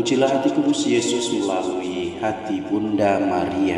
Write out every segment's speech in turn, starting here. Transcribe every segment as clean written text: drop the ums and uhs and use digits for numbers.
Terpujilah hati kudus Yesus melalui hati Bunda Maria.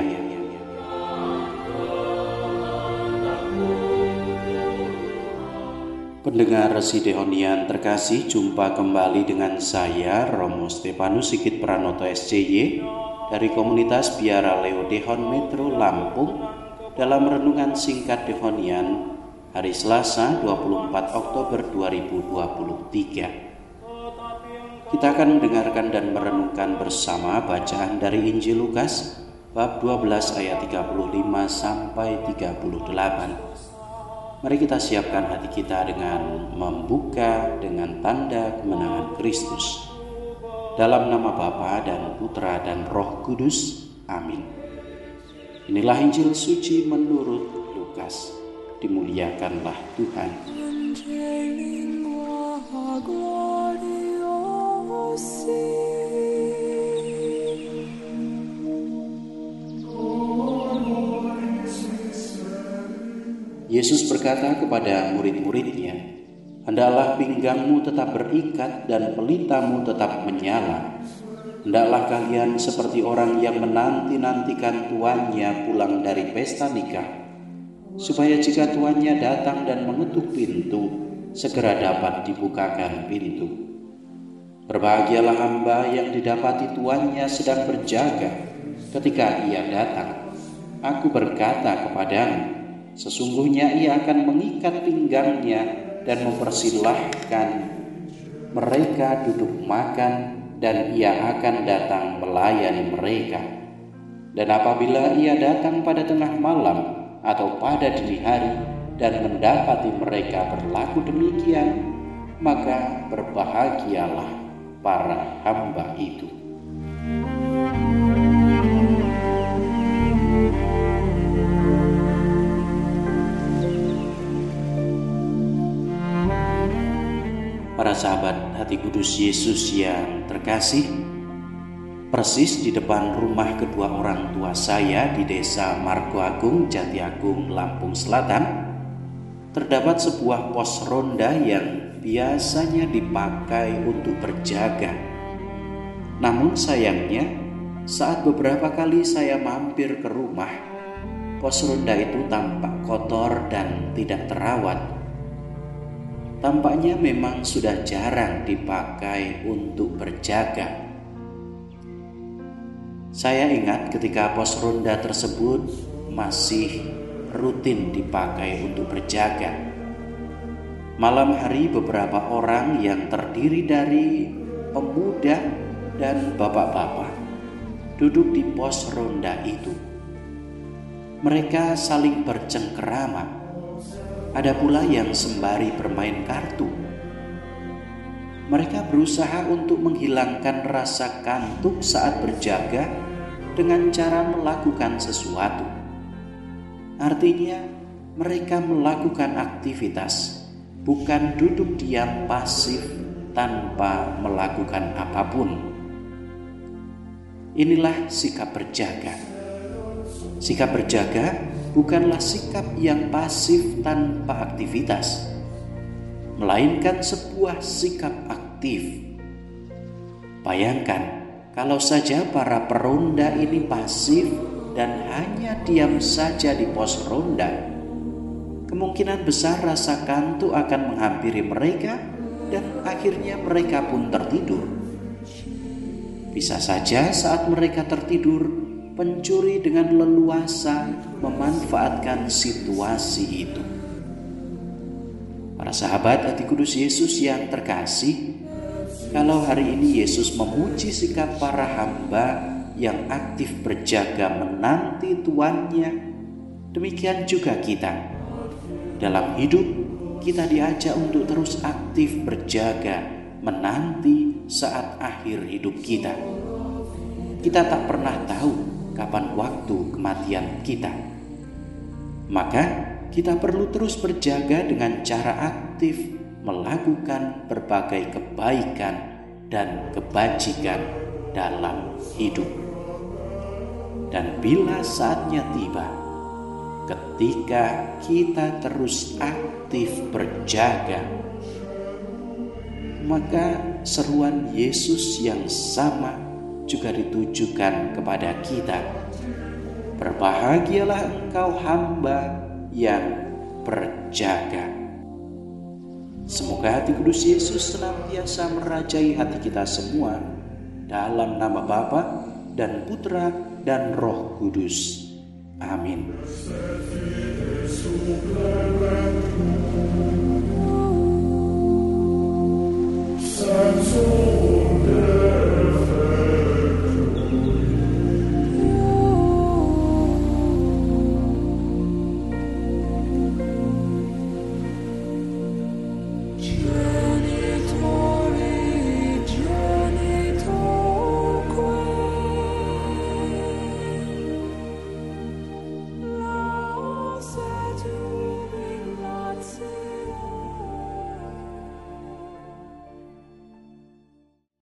Pendengar Sidehonian terkasih, jumpa kembali dengan saya Romo Stefanus Sigit Pranoto SCY dari komunitas Biara Leo Dehon Metro Lampung dalam renungan singkat Dehonian hari Selasa 24 Oktober 2023. Kita akan mendengarkan dan merenungkan bersama bacaan dari Injil Lukas bab 12 ayat 35 sampai 38. Mari kita siapkan hati kita dengan membuka dengan tanda kemenangan Kristus. Dalam nama Bapa dan Putra dan Roh Kudus. Amin. Inilah Injil suci menurut Lukas. Dimuliakanlah Tuhan. Yesus berkata kepada murid-muridnya, "Hendaklah pinggangmu tetap berikat dan pelitamu tetap menyala. Hendaklah kalian seperti orang yang menanti-nantikan tuannya pulang dari pesta nikah, supaya jika tuannya datang dan mengetuk pintu, segera dapat dibukakan pintu. Berbahagialah hamba yang didapati tuannya sedang berjaga ketika ia datang. Aku berkata kepadamu, sesungguhnya ia akan mengikat pinggangnya dan mempersilahkan mereka duduk makan, dan ia akan datang melayani mereka. Dan apabila ia datang pada tengah malam atau pada dini hari dan mendapati mereka berlaku demikian, maka berbahagialah para hamba itu." Para sahabat hati kudus Yesus yang terkasih, persis di depan rumah kedua orang tua saya di desa Margo Agung, Jati Agung, Lampung Selatan, terdapat sebuah pos ronda yang biasanya dipakai untuk berjaga. Namun sayangnya, saat beberapa kali saya mampir ke rumah, pos ronda itu tampak kotor dan tidak terawat. Tampaknya memang sudah jarang dipakai untuk berjaga. Saya ingat ketika pos ronda tersebut masih rutin dipakai untuk berjaga. Malam hari beberapa orang yang terdiri dari pemuda dan bapak-bapak duduk di pos ronda itu. Mereka saling bercengkerama. Ada pula yang sembari bermain kartu. Mereka berusaha untuk menghilangkan rasa kantuk saat berjaga dengan cara melakukan sesuatu. Artinya, mereka melakukan aktivitas, bukan duduk diam pasif tanpa melakukan apapun. Inilah sikap berjaga. Sikap berjaga bukanlah sikap yang pasif tanpa aktivitas, melainkan sebuah sikap aktif. Bayangkan kalau saja para peronda ini pasif dan hanya diam saja di pos ronda, kemungkinan besar rasa kantuk akan menghampiri mereka dan akhirnya mereka pun tertidur. Bisa saja saat mereka tertidur, pencuri dengan leluasa memanfaatkan situasi itu. Para sahabat hati kudus Yesus yang terkasih, kalau hari ini Yesus memuji sikap para hamba yang aktif berjaga menanti tuannya, demikian juga kita. Dalam hidup, kita diajak untuk terus aktif berjaga menanti saat akhir hidup kita. Kita tak pernah tahu kapan waktu kematian kita. Maka kita perlu terus berjaga dengan cara aktif melakukan berbagai kebaikan dan kebajikan dalam hidup. Dan bila saatnya tiba, ketika kita terus aktif berjaga, maka seruan Yesus yang sama juga ditujukan kepada kita. Berbahagialah engkau hamba yang berjaga. Semoga hati kudus Yesus senantiasa merajai hati kita semua, dalam nama Bapa dan Putra dan Roh Kudus. Amin. So